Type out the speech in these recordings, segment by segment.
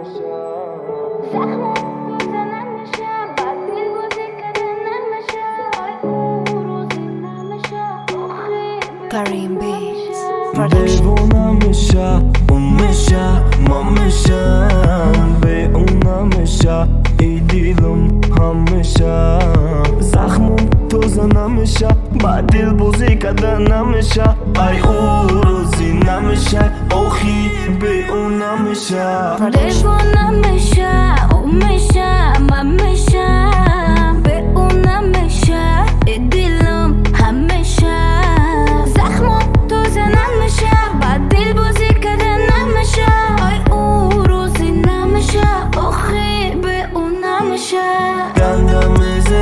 Karim Beats دیوونه میشه اون میشه ما میشم به اونا میشه ای دیلم همیشه زخمم توزه نمیشه با دل بازی کده نمیشه ای او روزی نمیشه آخی به اونا میشه دیوونه میشه اون میشه من میشم به اونا میشه ای دیلم همیشه زخمم توزه نمیشه با دل بازی کده نمیشه ای او روزی نمیشه آخی به اونا میشه گندم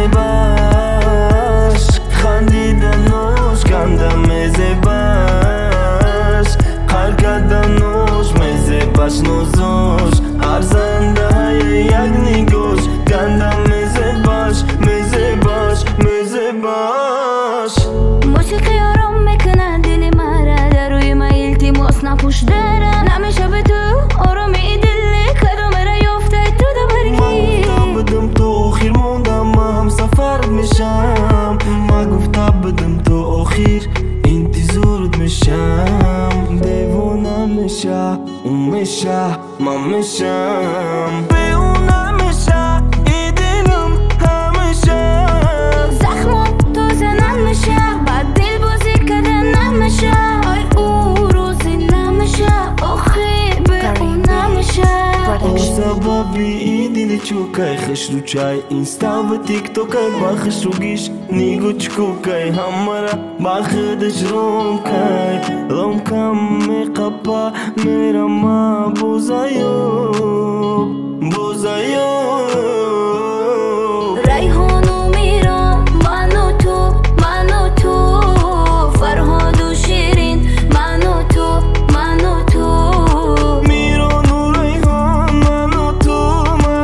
زیباش خندیدنوش گندم زیباش حرکتنوش میزیباش نوزوش ارزنده یک نگوش گندم میزیباش میزیباش میزیباش موسیقی آرام میکنه دل مرا در روی من التماس نپوش دارم نمیشه به تو آرامی دل کدام را یافته تو دا برگی ما بدم تو آخیر موندم ما هم سفر میشم ما گفته بدم تو آخیر انتظارت میشم دیوونه میشه اون میشه ما میشم به اونا میشه ای دلم همیشه زخمم توزه نمیشه با دل بازی کده نمیشه ای او روزی نمیشه آخی به اون نمیشه سببی ای دل چوکای خش رو چای اینستا و تیک توکای با خش رو گیش نیگو چکوکای همرا با خودش روم کای لوم کم میقبا میرم ما بوزایو بوزایو ریحانو میرم منو تو فرهاد و شیرین منو تو میران و ریحان منو تو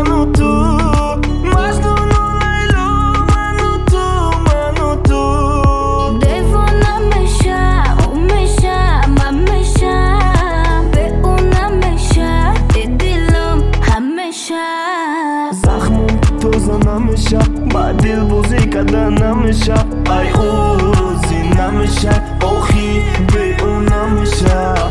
مجنون و لیلا منو تو دیوانه میشه اون میشه من میشم به اون نمیشه ای دلم همیشه زخمم توزه نمیشه با دل بازی کده نمیشه ای او روزی نمیشه آخی به اون نمیشه